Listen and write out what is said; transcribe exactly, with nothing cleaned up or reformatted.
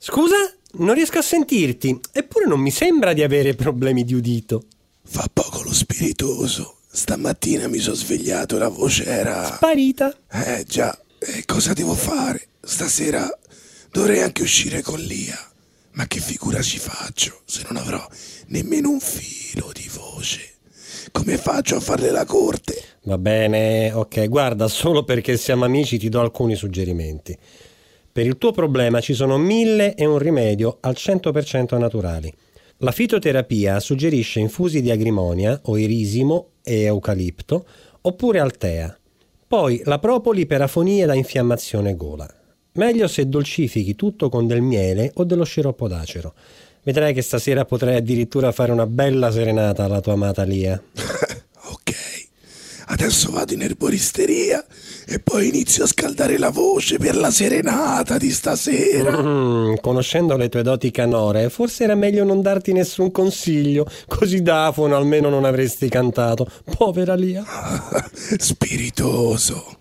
Scusa? Non riesco a sentirti, eppure non mi sembra di avere problemi di udito. Fa poco lo spiritoso. Stamattina mi sono svegliato e la voce era... Sparita. Eh già, e cosa devo fare? Stasera dovrei anche uscire con Lia. Ma che figura ci faccio se non avrò nemmeno un filo di voce? Come faccio a farle la corte? Va bene, ok, guarda, solo perché siamo amici ti do alcuni suggerimenti. Per il tuo problema ci sono mille e un rimedio al cento per cento naturali. La fitoterapia suggerisce infusi di agrimonia o irisimo e eucalipto oppure altea. Poi la propoli per afonie da infiammazione gola. Meglio se dolcifichi tutto con del miele o dello sciroppo d'acero. Vedrai che stasera potrai addirittura fare una bella serenata alla tua amata Lia. Ok, adesso vado in erboristeria e poi inizio a scaldare la voce per la serenata di stasera. Mm, conoscendo le tue doti canore, forse era meglio non darti nessun consiglio, così da afono almeno non avresti cantato. Povera Lia. Spiritoso.